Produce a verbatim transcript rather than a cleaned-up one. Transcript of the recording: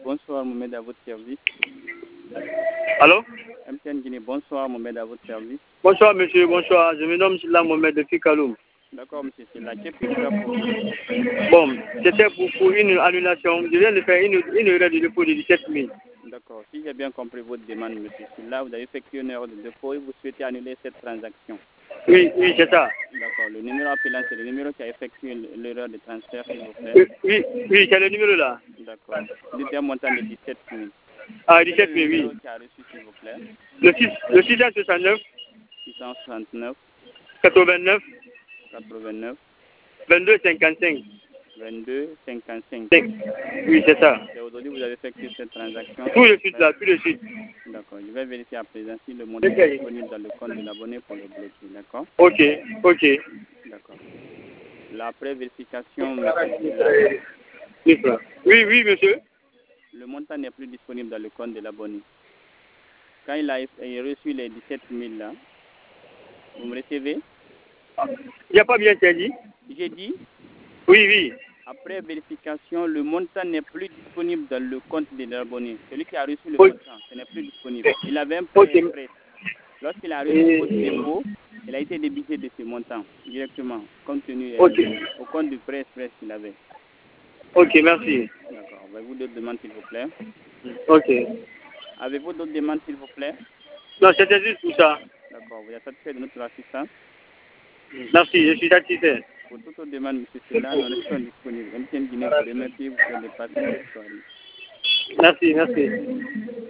bonsoir, Mohamed, à votre service. Allô? M T N Guinée, bonsoir, Mohamed, à votre service. Bonsoir, monsieur, bonsoir. Je me nomme Silla Mohamed depuis Kaloum. D'accord, monsieur, c'est là. Qu'est-ce que je faire pour vous? Bon, c'était pour, pour une annulation. Je viens de faire une, une erreur de dépôt de dix-sept mille. D'accord, si j'ai bien compris votre demande, monsieur, c'est là, vous avez effectué une erreur de dépôt et vous souhaitez annuler cette transaction. Oui, oui, c'est ça. D'accord, le numéro appelant, c'est le numéro qui a effectué l'erreur de transfert, s'il vous plaît. Oui, oui, oui, c'est le numéro là. D'accord. Dites un montant de dix-sept mille. Ah, dix-sept mille, oui. Le numéro qui a reçu, s'il vous plaît. Le, six, le six cent soixante-neuf. six cent soixante-neuf. quatre-vingt-neuf. quatre-vingt-neuf. vingt-deux cinquante-cinq. vingt-deux cinquante-cinq. Oui, c'est ça. Et aujourd'hui, vous avez effectué cette transaction. Tout de suite là, tout de suite. D'accord. Je vais vérifier à présent si le montant est disponible dans le compte de l'abonné pour le bloquer. D'accord? Ok, ok. D'accord. La pré-vérification, monsieur. Oui, oui, monsieur. Le montant n'est plus disponible dans le compte de l'abonné. Quand il a reçu les dix-sept mille là, vous me recevez? Il n'y a pas bien saisi. J'ai dit? Oui, oui. Après vérification, le montant n'est plus disponible dans le compte de l'abonné. Celui qui a reçu le Oui. montant, ce n'est plus disponible. Il avait un prêt Ok. express. Lorsqu'il a reçu votre dépôt, il a été débité de ce montant directement, compte tenu euh, Ok. au compte du prêt express qu'il avait. Ok, merci. D'accord. Avez-vous d'autres demandes, s'il vous plaît? Ok. Avez-vous d'autres demandes, s'il vous plaît? Non, c'était juste tout ça. D'accord. Vous êtes satisfait de notre assistance? Merci, je suis satisfait. Pour toute autre demande, M. Silla, nous restons disponibles. M T N Guinée vous remercie pour de passer cette soirée. Merci, merci.